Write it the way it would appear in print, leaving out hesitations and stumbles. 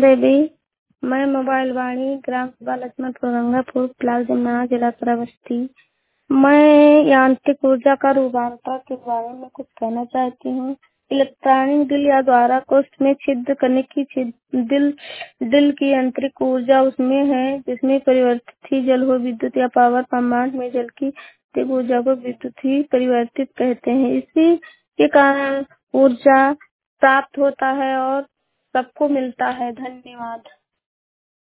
देवी। मैं मोबाइल वाणी ग्राम सभा लक्ष्मणपुर गंगापुर ब्लॉक जमुना जिला श्रावस्ती। मैं यांत्रिक ऊर्जा का रूपांतर के बारे में कुछ कहना चाहती हूँ। इलेक्ट्रॉनिक दिल या द्वारा कोष्ठ में छिद्र करने की दिल की यांत्रिक ऊर्जा उसमें है जिसमें परिवर्तित ही जल हो। विद्युत या पावर प्लांट में जल की यांत्रिक ऊर्जा को विद्युत ही परिवर्तित कहते हैं। इसी के कारण ऊर्जा प्राप्त होता है और सबको मिलता है। धन्यवाद।